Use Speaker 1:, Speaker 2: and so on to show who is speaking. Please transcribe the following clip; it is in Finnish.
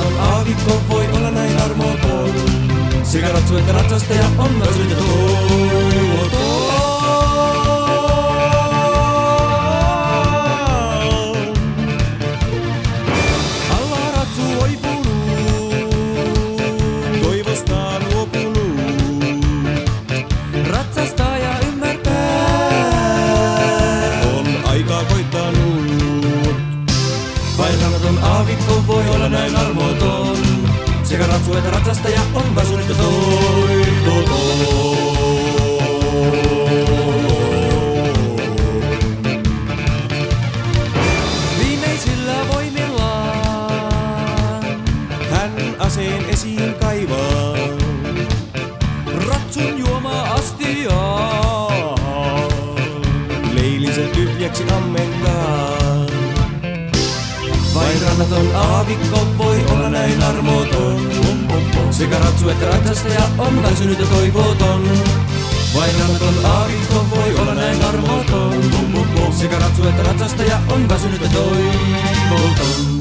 Speaker 1: rannaton aavikko voi olla näin armoton. Sekä ratsu että ratsastaja on väsynyt ja toivoton. Alla ratsu oipunut, toivostaan luopunut. Ratsastaja ymmärtää, on aikaa koittanut. Vain rannaton aavikko voi olla näin armoton. Sekä ratsu että ratsastaja on väsynyt ja toivoton. Viimeisillä voimillaan hän aseen esiin kaivaa. Ratsun juomaa astiaa leilisen tyhjäksi ammentaa. Vain rannaton aavikko voi olla näin armoton. Sekä ratsu että ratsastaja on väsynyt ja toivoton. Vain rannaton aavikko voi olla näin armoton. Sekä ratsu että ratsastaja on väsynyt ja toivoton.